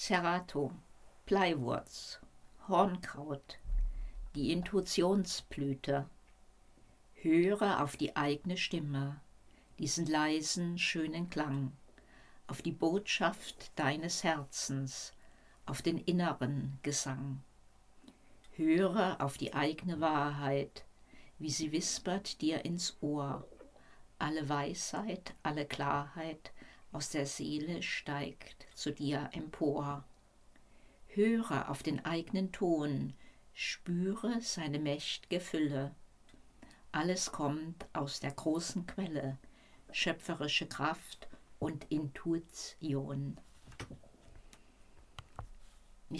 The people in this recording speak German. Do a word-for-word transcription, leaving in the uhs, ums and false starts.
Cerato, Bleiwurz, Hornkraut, die Intuitionsblüte. Höre auf die eigene Stimme, diesen leisen, schönen Klang, auf die Botschaft deines Herzens, auf den inneren Gesang. Höre auf die eigene Wahrheit, wie sie wispert dir ins Ohr. Alle Weisheit, alle Klarheit aus der Seele steigt zu dir empor. Höre auf den eigenen Ton, spüre seine mächt'ge Fülle. Alles kommt aus der großen Quelle, schöpferische Kraft und Intuition.